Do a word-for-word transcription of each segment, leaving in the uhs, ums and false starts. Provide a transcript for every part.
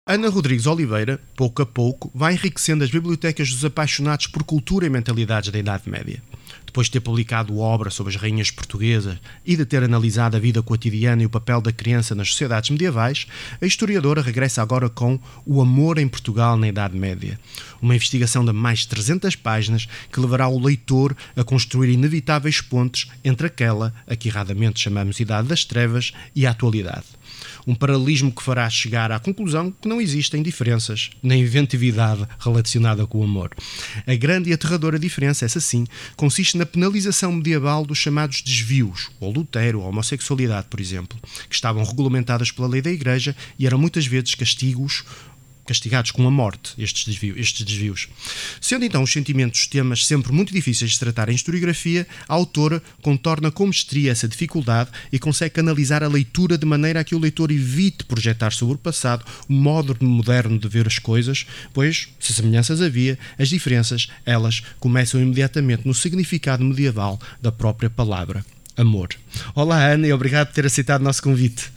Ana Rodrigues Oliveira, pouco a pouco, vai enriquecendo as bibliotecas dos apaixonados por cultura e mentalidades da Idade Média. Depois de ter publicado obra sobre as rainhas portuguesas e de ter analisado a vida cotidiana e o papel da criança nas sociedades medievais, a historiadora regressa agora com O Amor em Portugal na Idade Média, uma investigação de mais de trezentas páginas que levará o leitor a construir inevitáveis pontes entre aquela, a que erradamente chamamos Idade das Trevas, e a atualidade. Um paralelismo que fará chegar à conclusão que não existem diferenças nem inventividade relacionada com o amor. A grande e aterradora diferença, essa sim, consiste na penalização medieval dos chamados desvios, o adultério, a homossexualidade, por exemplo, que estavam regulamentadas pela lei da Igreja e eram muitas vezes castigos castigados com a morte, estes desvios, estes desvios. Sendo então os sentimentos temas sempre muito difíceis de tratar em historiografia, a autora contorna com mestria essa dificuldade e consegue canalizar a leitura de maneira a que o leitor evite projetar sobre o passado o modo moderno de ver as coisas, pois, se semelhanças havia, as diferenças, elas, começam imediatamente no significado medieval da própria palavra, amor. Olá, Ana, e obrigado por ter aceitado o nosso convite.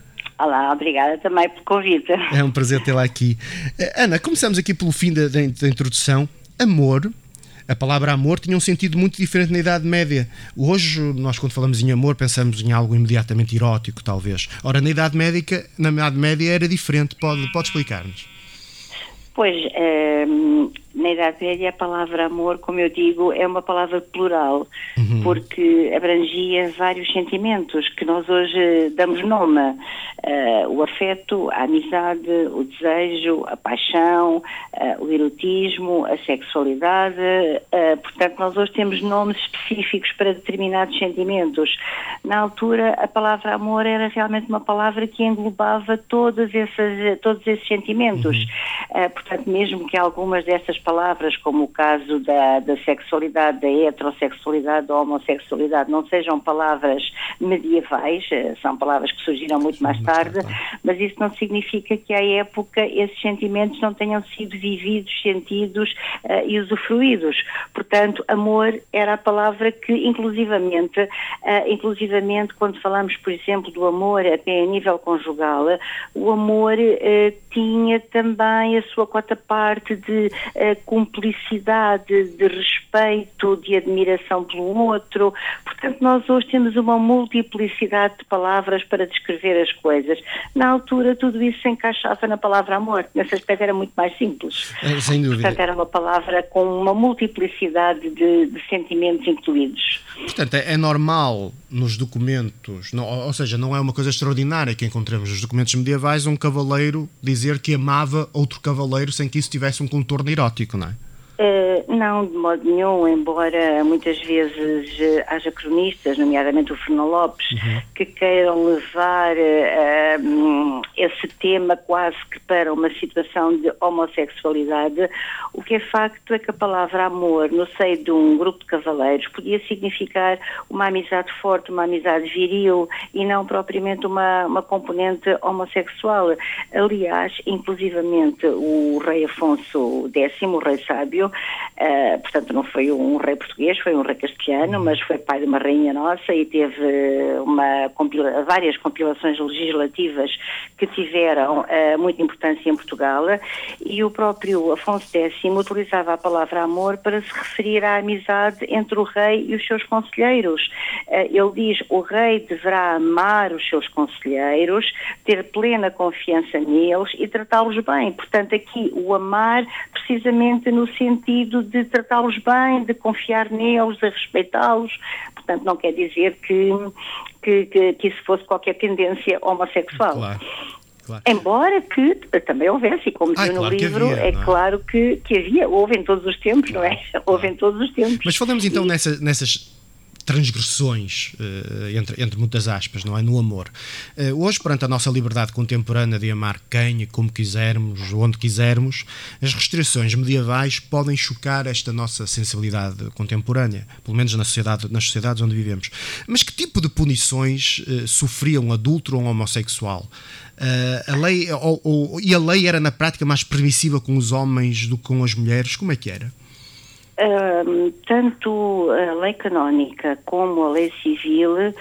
Olá, obrigada também pelo convite. É um prazer tê-la aqui. Ana, começamos aqui pelo fim da, da, da introdução. Amor, a palavra amor tinha um sentido muito diferente na Idade Média. Hoje, nós quando falamos em amor, pensamos em algo imediatamente erótico, talvez. Ora, na Idade Média, na Idade Média era diferente. Pode, pode explicar-nos? Pois, um, na Idade Média a palavra amor, como eu digo, é uma palavra plural, uhum. porque abrangia vários sentimentos que nós hoje damos nome. Uh, o afeto, a amizade, o desejo, a paixão, uh, o erotismo, a sexualidade. Uh, portanto, nós hoje temos nomes específicos para determinados sentimentos. Na altura, a palavra amor era realmente uma palavra que englobava todos esses, todos esses sentimentos. Uhum. Uh, portanto, mesmo que algumas dessas palavras, como o caso da, da sexualidade, da heterossexualidade, da homossexualidade, não sejam palavras medievais, são palavras que surgiram muito mais tarde, mas isso não significa que à época esses sentimentos não tenham sido vividos, sentidos uh, e usufruídos. Portanto, amor era a palavra que, inclusivamente, uh, inclusivamente, quando falamos, por exemplo, do amor até a nível conjugal, o amor uh, tinha também a sua cota parte de uh, cumplicidade, de respeito, de admiração pelo outro. Portanto, nós hoje temos uma multiplicidade de palavras para descrever as coisas. Na altura, tudo isso se encaixava na palavra amor. Nesse aspecto era muito mais simples. É, sem dúvida. Portanto, era uma palavra com uma multiplicidade de, de sentimentos incluídos. Portanto, é, é normal nos documentos, não, ou seja, não é uma coisa extraordinária que encontramos nos documentos medievais um cavaleiro dizer que amava outro cavaleiro sem que isso tivesse um contorno erótico, não é? Uh, não, de modo nenhum, embora muitas vezes uh, haja cronistas, nomeadamente o Fernão Lopes, uhum. que queiram levar uh, um, esse tema quase que para uma situação de homossexualidade. O que é facto é que a palavra amor, no seio de um grupo de cavaleiros, podia significar uma amizade forte, uma amizade viril e não propriamente uma, uma componente homossexual. Aliás, inclusivamente o rei Afonso X, o rei sábio, Uh, portanto não foi um rei português, foi um rei castelhano, mas foi pai de uma rainha nossa e teve uma compila- várias compilações legislativas que tiveram uh, muita importância em Portugal, e o próprio Afonso X utilizava a palavra amor para se referir à amizade entre o rei e os seus conselheiros. Uh, ele diz: o rei deverá amar os seus conselheiros, ter plena confiança neles e tratá-los bem. Portanto, aqui o amar precisamente no sentido de tratá-los bem, de confiar neles, de respeitá-los. Portanto, não quer dizer que, que, que, que isso fosse qualquer tendência homossexual. Claro. Claro. Embora que também houvesse, e como diz no claro livro, havia, é não é? claro que, que havia, houve em todos os tempos, não é? Houve em todos os tempos. Mas falamos então e... nessa, nessas transgressões, uh, entre, entre muitas aspas, não é? No amor. Uh, hoje, perante a nossa liberdade contemporânea de amar quem e como quisermos, onde quisermos, as restrições medievais podem chocar esta nossa sensibilidade contemporânea, pelo menos na sociedade, nas sociedades onde vivemos. Mas que tipo de punições uh, sofria um adúltero ou um homossexual? Uh, a lei, ou, ou, e a lei era na prática mais permissiva com os homens do que com as mulheres? Como é que era? Um, tanto a lei canónica como a lei civil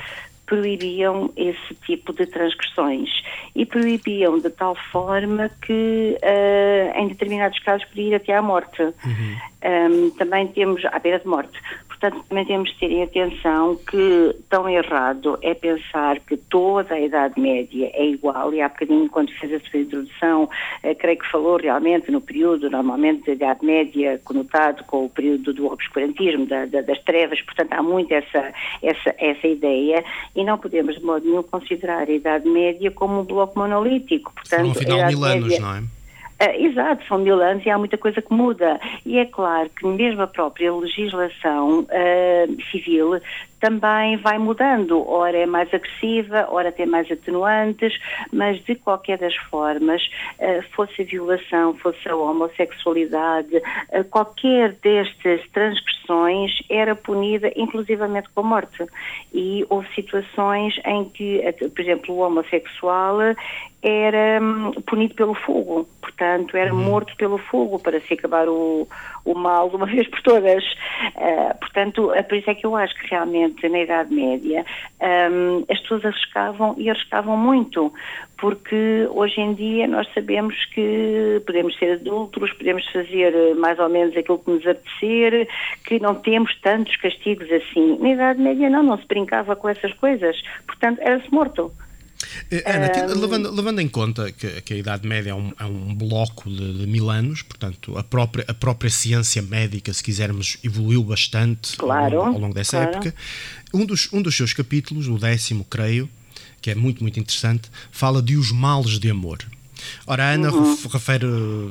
proibiam esse tipo de transgressões e proibiam de tal forma que uh, em determinados casos podia ir até à morte. Uhum. Um, também temos à beira de morte. Portanto, também temos de ter atenção que tão errado é pensar que toda a Idade Média é igual, e há bocadinho, quando fez a sua introdução, eh, creio que falou realmente no período, normalmente, da Idade Média, conotado com o período do obscurantismo, da, da, das trevas, portanto, há muito essa, essa, essa ideia, e não podemos, de modo nenhum, considerar a Idade Média como um bloco monolítico. Portanto, afinal, mil anos, média... não é? Uh, exato, são mil anos e há muita coisa que muda. E é claro que mesmo a própria legislação uh, civil também vai mudando. Ora é mais agressiva, ora tem mais atenuantes, mas de qualquer das formas, uh, fosse a violação, fosse a homossexualidade, uh, qualquer destas transgressões era punida inclusivamente com a morte. E houve situações em que, por exemplo, o homossexual era hum, punido pelo fogo, portanto era uhum. morto pelo fogo para se acabar o, o mal de uma vez por todas. Uh, portanto, é por isso é que eu acho que realmente na Idade Média um, as pessoas arriscavam e arriscavam muito, porque hoje em dia nós sabemos que podemos ser adúlteros, podemos fazer mais ou menos aquilo que nos apetecer, que não temos tantos castigos assim. Na Idade Média não, não se brincava com essas coisas, portanto era-se morto. Ana, um... levando, levando em conta que, que a Idade Média é um, é um bloco de, de mil anos, portanto a própria, a própria ciência médica, se quisermos, evoluiu bastante claro, ao, longo, ao longo dessa claro. época. Um dos, um dos seus capítulos, o décimo, creio, que é muito, muito interessante, fala de os males de amor. Ora, a Ana uhum. refere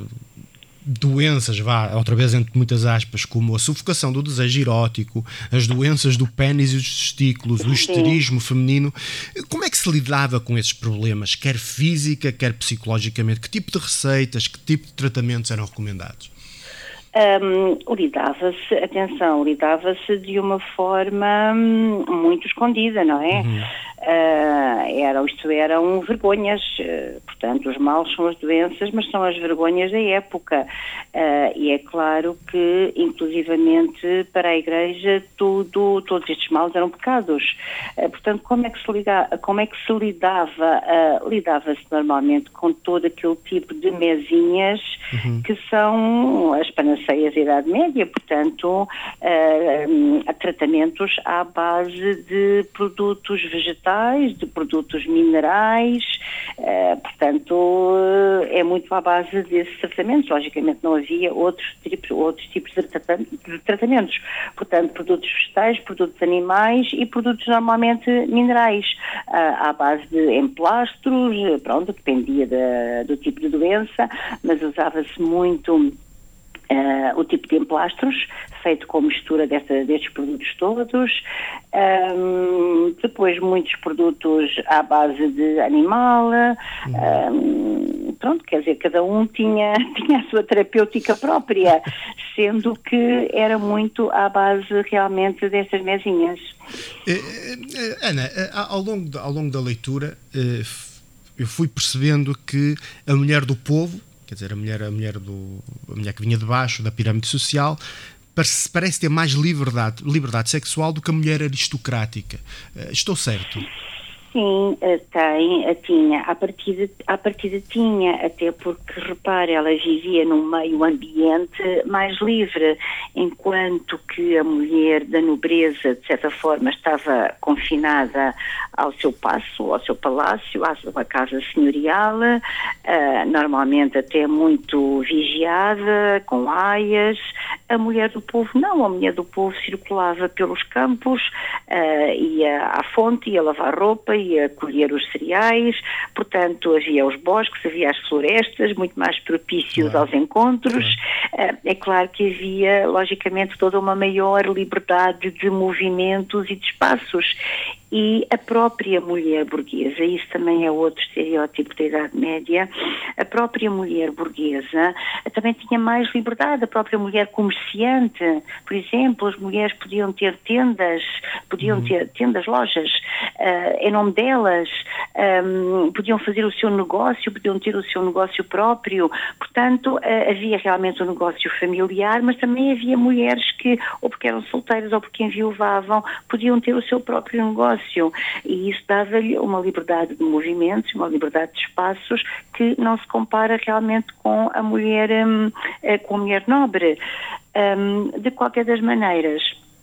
doenças, vá, outra vez entre muitas aspas, como a sufocação do desejo erótico, as doenças do pênis e dos testículos, o histerismo feminino. Como é que se lidava com esses problemas, quer física, quer psicologicamente? Que tipo de receitas, que tipo de tratamentos eram recomendados? Um, lidava-se, atenção, lidava-se de uma forma muito escondida, não é? Uhum. Uh, eram, isto eram vergonhas, uh, portanto os males são as doenças, mas são as vergonhas da época, uh, e é claro que inclusivamente para a Igreja tudo, todos estes males eram pecados, uh, portanto como é que se, liga, como é que se lidava? Uh, lidava-se normalmente com todo aquele tipo de mesinhas uhum. que são as panaceias da Idade Média, portanto uh, tratamentos à base de produtos vegetais, de produtos minerais, uh, portanto é muito à base desses tratamentos. Logicamente não havia outros tipos, outros tipos de tratamentos, portanto produtos vegetais, produtos animais e produtos normalmente minerais, uh, à base de emplastros, pronto, dependia da, do tipo de doença, mas usava-se muito Uh, o tipo de emplastros, feito com mistura desta, destes produtos todos. Um, depois muitos produtos à base de animal. Um, pronto, quer dizer, cada um tinha, tinha a sua terapêutica própria, sendo que era muito à base realmente destas mesinhas. Ana, ao longo, de, ao longo da leitura eu fui percebendo que a mulher do povo, quer dizer, a mulher, a, mulher do, a mulher que vinha de baixo da pirâmide social, parece, parece ter mais liberdade, liberdade sexual do que a mulher aristocrática. Uh, estou certo? Sim, tem, tinha, à partida, à partida tinha, até porque, repare, ela vivia num meio ambiente mais livre, enquanto que a mulher da nobreza, de certa forma, estava confinada ao seu paço, ao seu palácio, à sua casa senhorial, uh, normalmente até muito vigiada, com aias. A mulher do povo não, a mulher do povo circulava pelos campos, uh, ia à fonte, ia lavar roupa, ia colher os cereais, portanto havia os bosques, havia as florestas, muito mais propícios claro. aos encontros. Claro. Uh, é claro que havia, logicamente, toda uma maior liberdade de movimentos e de espaços. E a própria mulher burguesa, isso também é outro estereótipo da Idade Média, a própria mulher burguesa também tinha mais liberdade. A própria mulher comerciante, por exemplo, as mulheres podiam ter tendas, podiam uhum. ter tendas, lojas, uh, em nome delas, um, podiam fazer o seu negócio, podiam ter o seu negócio próprio. Portanto, uh, havia realmente um negócio familiar, mas também havia mulheres que, ou porque eram solteiras ou porque enviuvavam, podiam ter o seu próprio negócio. E isso dava-lhe uma liberdade de movimentos, uma liberdade de espaços que não se compara realmente com a mulher, um, com a mulher nobre. Um, de qualquer das maneiras,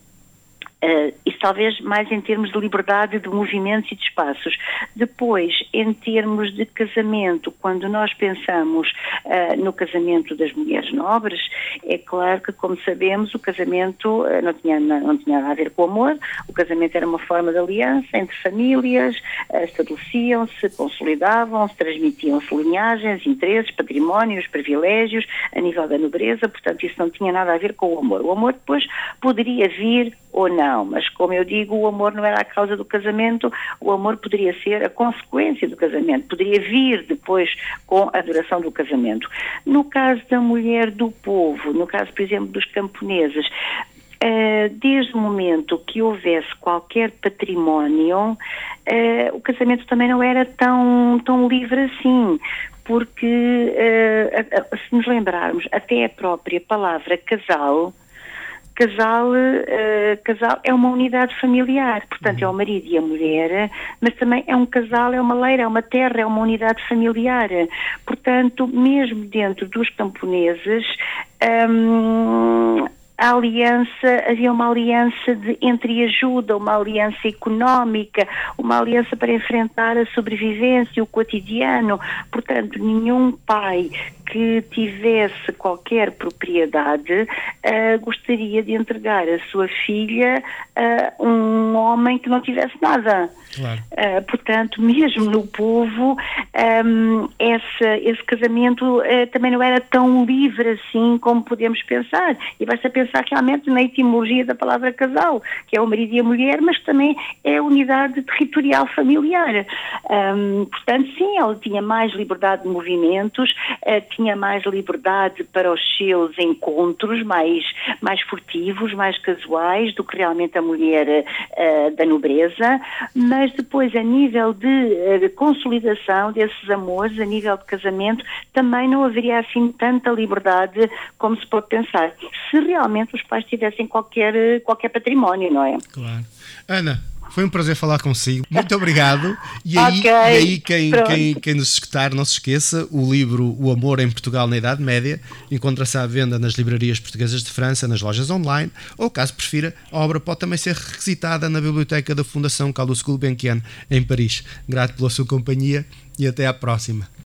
Uh, isso talvez mais em termos de liberdade de movimentos e de espaços. Depois, em termos de casamento, quando nós pensamos uh, no casamento das mulheres nobres, é claro que, como sabemos, o casamento uh, não, tinha, não tinha nada a ver com o amor. O casamento era uma forma de aliança entre famílias, uh, estabeleciam-se, consolidavam-se, transmitiam-se linhagens, interesses, patrimónios, privilégios a nível da nobreza. Portanto, isso não tinha nada a ver com o amor. O amor depois poderia vir ou não, mas como eu digo, o amor não era a causa do casamento, o amor poderia ser a consequência do casamento, poderia vir depois com a duração do casamento. No caso da mulher do povo, no caso, por exemplo, dos camponeses, desde o momento que houvesse qualquer património, o casamento também não era tão, tão livre assim, porque, se nos lembrarmos, até a própria palavra casal, Casal, uh, casal é uma unidade familiar, portanto é o marido e a mulher, mas também é um casal, é uma leira, é uma terra, é uma unidade familiar. Portanto, mesmo dentro dos camponeses, um, a aliança, havia uma aliança de entreajuda, uma aliança económica, uma aliança para enfrentar a sobrevivência, o cotidiano. Portanto, nenhum pai que tivesse qualquer propriedade uh, gostaria de entregar a sua filha a uh, um homem que não tivesse nada. Claro. Uh, portanto, mesmo no povo, um, esse, esse casamento uh, também não era tão livre assim como podemos pensar. E basta pensar realmente na etimologia da palavra casal, que é o marido e a mulher, mas também é a unidade territorial familiar. Um, portanto, sim, ela tinha mais liberdade de movimentos, uh, tinha mais liberdade para os seus encontros mais, mais furtivos, mais casuais do que realmente a mulher uh, da nobreza, mas depois a nível de uh, consolidação desses amores, a nível de casamento, também não haveria assim tanta liberdade como se pode pensar, se realmente os pais tivessem qualquer, qualquer património, não é? Claro. Ana, foi um prazer falar consigo. Muito obrigado. E aí, okay, e aí quem, quem, quem nos escutar, não se esqueça, o livro O Amor em Portugal na Idade Média encontra-se à venda nas livrarias portuguesas de França, nas lojas online, ou caso prefira, a obra pode também ser requisitada na biblioteca da Fundação Carlos Gulbenkian em Paris. Grato pela sua companhia e até à próxima.